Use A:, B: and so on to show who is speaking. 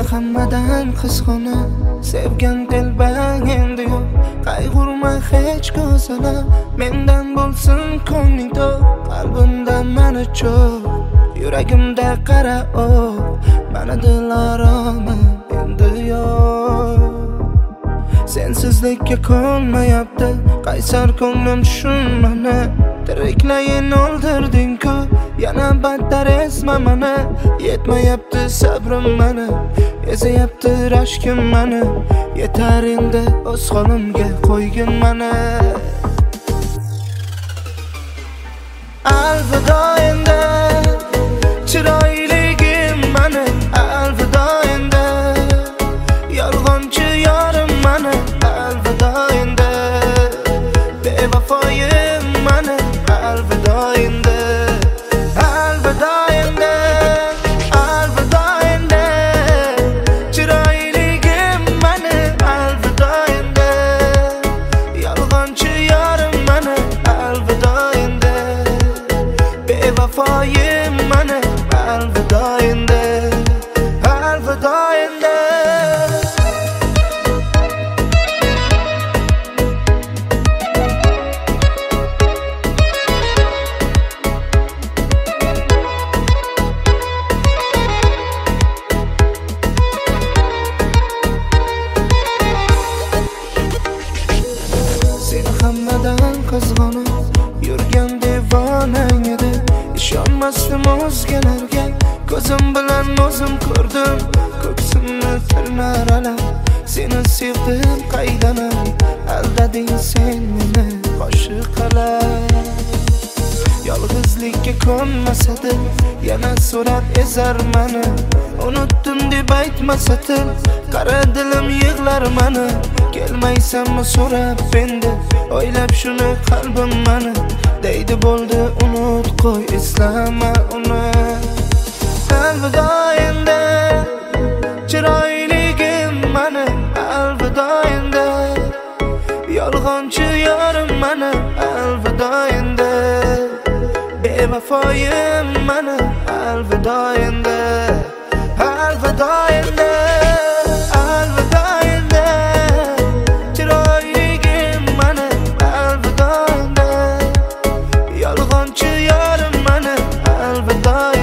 A: hammadan qizg'onib sevgan telbang endi yo'q. Qayg'urma hech ko'zalab, mendan bo'lsin ko'ngling to'q. Qalbimda mani cho'q, yuragimda qara o'q. Mana dilaromim endi yo'q. Sensizlikka ko'nmayapti qaysar ko'nglim, tushunmani. Tiriklayin o'ldirding-ku, yana battar ezma mani. Yetmayapti sabrim mani, ezayapti rashkim mani. Yetar endi o'z holimga qo'ygin mani. Alvido endi chiroyligim mani. Alvido endi yolg'onchi yorim mani. Alvido endi bevafoyim mani. Alvido endi, alvido endi, alvido endi chiroyligim mani. Alvido endi yolg'onchi yorim mani. Alvido endi bevafoyim mani. Alvido endi, alvido endi. Seni hammadan qizg'onib yurgan devonang edi. Ishonmasdim o'zgalarga, ko'zim bilan o'zim ko'rdim. Ko'ksimni tirnar alam, seni sevdim qaydanam. Aldading sen meni qo'shiq qilib. Yolg'izlikka ko'nmasadi, yana so'rab ezar mani. Unutdim deb aytmasadi, qara dilim yig'lar mani. Kelmaysanmi so'rab endi, o'ylab shuni qalbim mani. Deydi bo'ldi unut qo'y, eslama uni. Alvido endi chiroyligim mani. Alvido endi yolg'onchi yorim mani. Alvido endi bevafoyim mani. Alvido endi, alvido endi, alvido endi chiroyligim mani. Alvido endi yolg'onchi yorim mani. Alvido